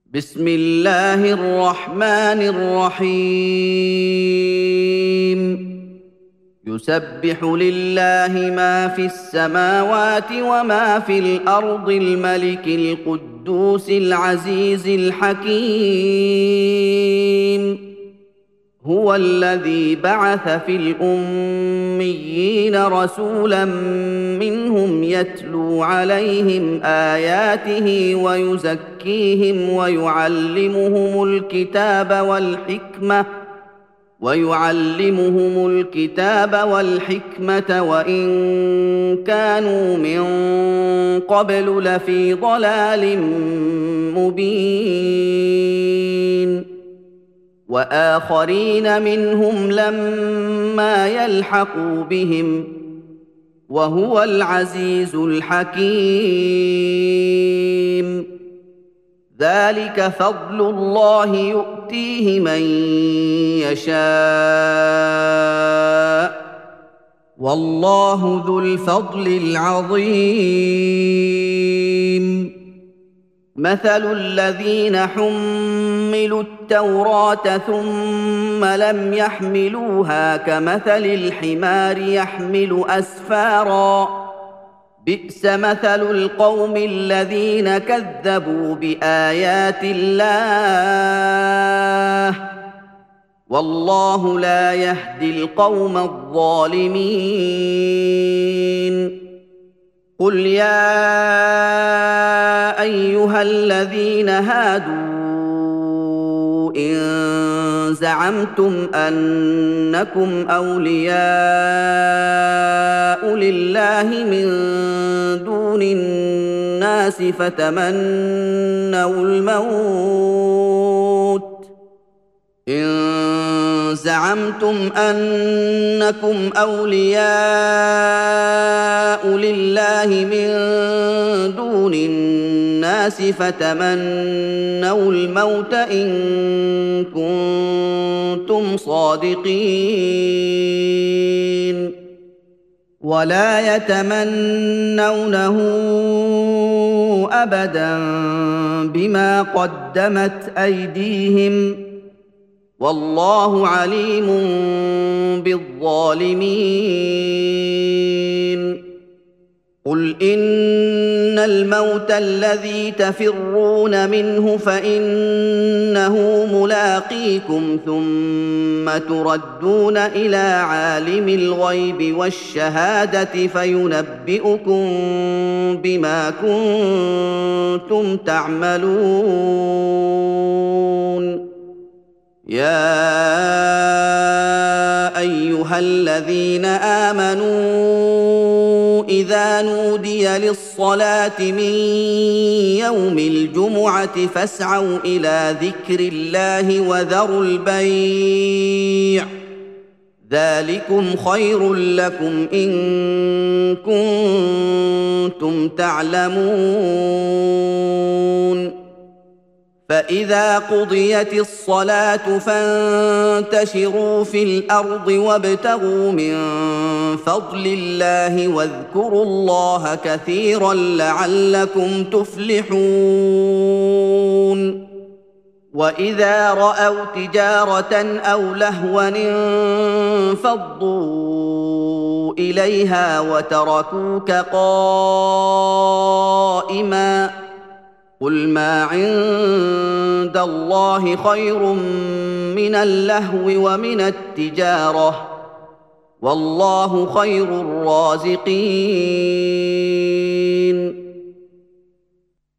بسم الله الرحمن الرحيم. يسبح لله ما في السماوات وما في الارض الملك القدوس العزيز الحكيم. هو الذي بعث في الاميين رسولا منهم يتلو عليهم اياته ويزكيهم ويعلمهم الكتاب والحكمه وان كانوا من قبل لفي ضلال مبين. واخرين منهم لما يلحقوا بهم وهو العزيز الحكيم. ذلك فضل الله يؤتيه من يشاء والله ذو الفضل العظيم. مثل الذين حملوا التوراه ثم لم يحملوها كمثل الحمار يحمل اسفارا بئس مثل القوم الذين كذبوا بايات الله والله لا يهدي القوم الظالمين. قل يا ايها الذين هادوا ان زعمتم انكم اولياء لله من دون الناس فتمنوا الموت إن كنتم صادقين ولا يتمنونه أبدا بما قدمت أيديهم والله عليم بالظالمين. قل إن الموت الذي تفرون منه فإنه ملاقيكم ثم تردون إلى عالم الغيب والشهادة فينبئكم بما كنتم تعملون. يا ايها الذين امنوا اذا نودي للصلاه من يوم الجمعه فاسعوا الى ذكر الله وذروا البيع ذلكم خير لكم ان كنتم تعلمون. فإذا قضيت الصلاة فانتشروا في الأرض وابتغوا من فضل الله واذكروا الله كثيرا لعلكم تفلحون. وإذا رأوا تجارة أو لهوا انفضوا إليها وتركوك قائما قل ما عند الله خير من اللهو ومن التجارة والله خير الرازقين.